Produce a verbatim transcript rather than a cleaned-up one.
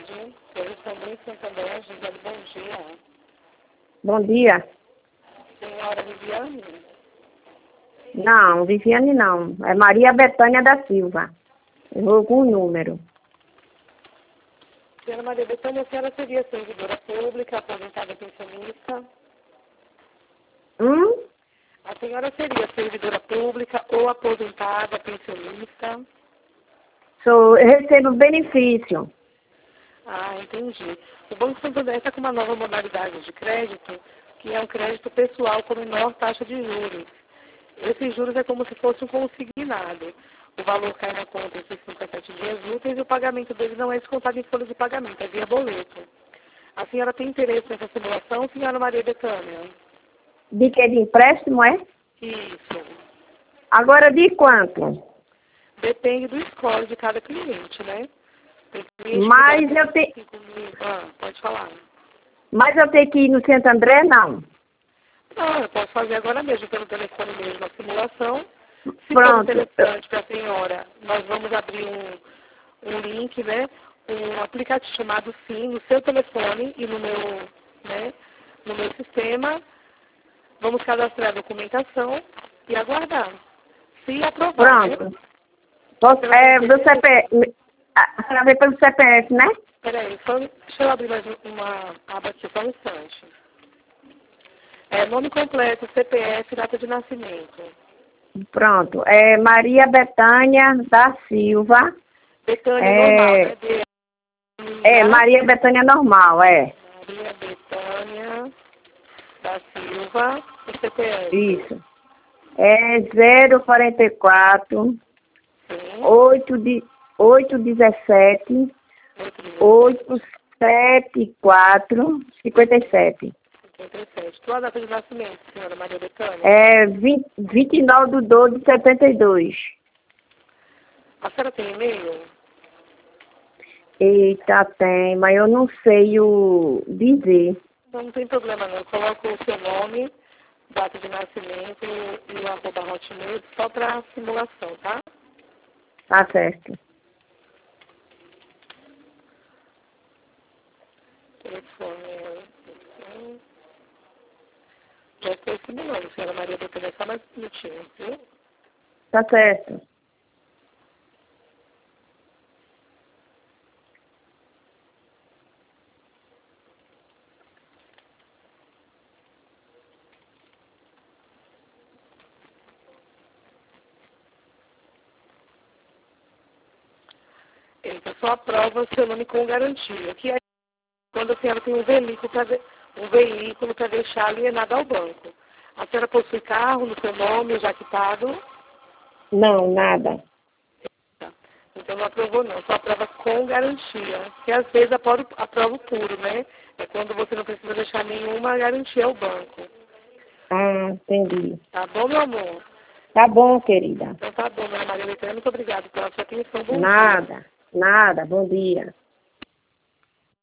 tarde. Eu também em Santander, Gisele, bom dia. Bom dia. Senhora Viviane? Não, Viviane não. É Maria Bethânia da Silva. Eu vou com o número. Senhora Maria Bethânia, a senhora seria servidora pública, aposentada pensionista? Hum? A senhora seria servidora pública ou aposentada pensionista? Sou, eu recebo benefício. Ah, entendi. O Banco Santander está com uma nova modalidade de crédito, que é um crédito pessoal com menor taxa de juros. Esses juros é como se fosse um consignado. O valor cai na conta em sessenta e sete dias úteis e o pagamento dele não é descontado em folha de pagamento, é via boleto. A senhora tem interesse nessa simulação, senhora Maria Bethânia? De que? De empréstimo, é? Isso. Agora de quanto? Depende do score de cada cliente, né? Tem cliente Mas que dá eu, te... cinco mil. Ah, pode falar. Mas eu tenho que ir no Santo André, não. Não, eu posso fazer agora mesmo, pelo telefone mesmo, a simulação. Se for Pronto. interessante para a senhora, nós vamos abrir um, um link, né? Um aplicativo chamado Sim no seu telefone e no meu, né, no meu sistema. Vamos cadastrar a documentação e aguardar. Se aprovar, né? Pronto. Posso, é, do C P F. A senhora vem pelo C P F, né? Peraí, só, deixa eu abrir mais uma aba aqui, só um instante. É, nome completo, C P F, data de nascimento. Pronto. É Maria Bethânia da Silva. Betânia É, normal, né? De... é Maria Bethânia normal, é. Maria Bethânia da Silva, o C P F. Isso. É zero quarenta e quatro, oito de oito dezessete, oito setenta e quatro, cinquenta e sete. cinquenta e sete. Qual a data de nascimento, senhora Maria Bethânia? É vinte, vinte e nove de doze de setenta e dois. A senhora tem e-mail? Eita, tem, mas eu não sei o dizer. Não, não tem problema não. Eu coloco o seu nome, data de nascimento e o arroba hotmail só para simulação, tá? Tá certo. Telefone é... Já estou simulando, senhora Maria Bethânia, só mais um minutinho, viu? Tá certo. Eita, só aprova o seu nome com garantia, que é quando a senhora tem um veículo para de... um veículo para deixar alienado ao banco. A senhora possui carro no seu nome, já quitado? Não, nada. Então não aprovou não, só aprova com garantia. Que às vezes aprova, aprova o puro, né? É quando você não precisa deixar nenhuma garantia ao banco. Ah, entendi. Tá bom, meu amor? Tá bom, querida. Então tá bom, Dona Maria Bethânia, muito obrigada pela sua atenção. Bom dia. Nada, nada. Bom dia.